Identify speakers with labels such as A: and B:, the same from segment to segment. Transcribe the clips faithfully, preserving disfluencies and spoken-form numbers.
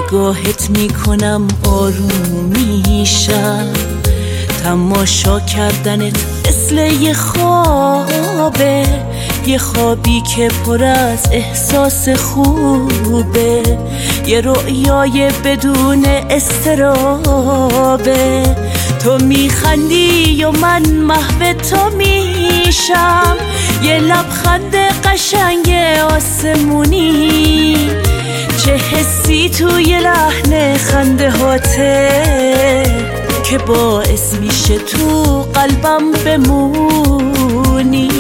A: نگاهت میکنم آروم میشم، تماشا کردنت مثل یه خوابه، یه خوابی که پر از احساس خوبه، یه رؤیای بدون اضطرابه. تو میخندی و من محو تو میشم، یه لبخند قشنگ آسمونی، چه حسی توی لحن خنده هاته که باعث میشه تو قلبم بمونی.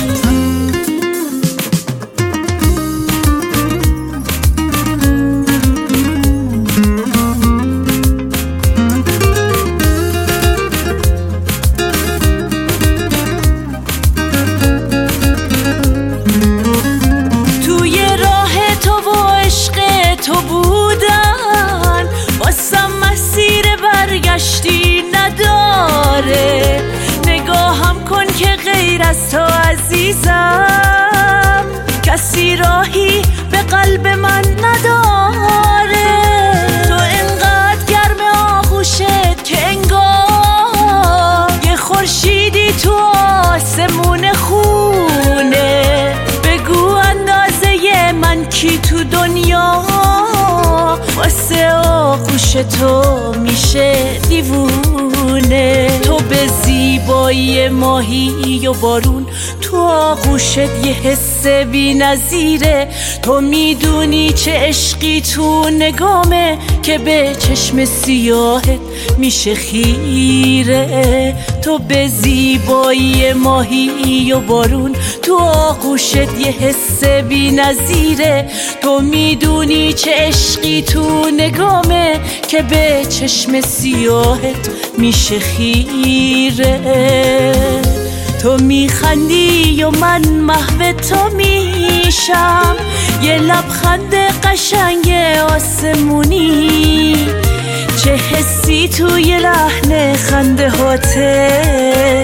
A: توی راه تو و عشق تو بودن واسم مسیر برگشتی نداره، نگاهم کن که غیر از تو عزیزم کسی راهی به قلب من نداره. تو انقدر گرم آغوشت که انگار یه خورشیدی تو آسمون خونه، بگو اندازه من کی تو دنیا واسه آغوش تو میشه دیوونه. تو به زیبایی ماهی و بارون، تو آغوشت یه حس بی نظیره، تو میدونی چه عشقی تو نگامه که به چشم سیاهت میشه خیره. تو به زیبایی ماهی و بارون، تو آغوشت یه حس بی نظیره، تو میدونی چه عشقی تو نگامه که به چشم سیاهت میشه خیره. تو میخندی و من محو تو میشم، یه لبخند قشنگ آسمونی، چه حسی توی لحن خنده هاته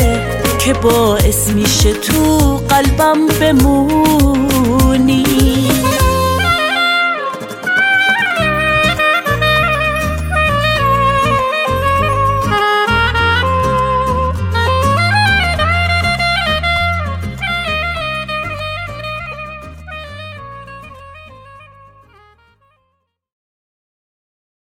A: که باعث میشه تو قلبم بمونی.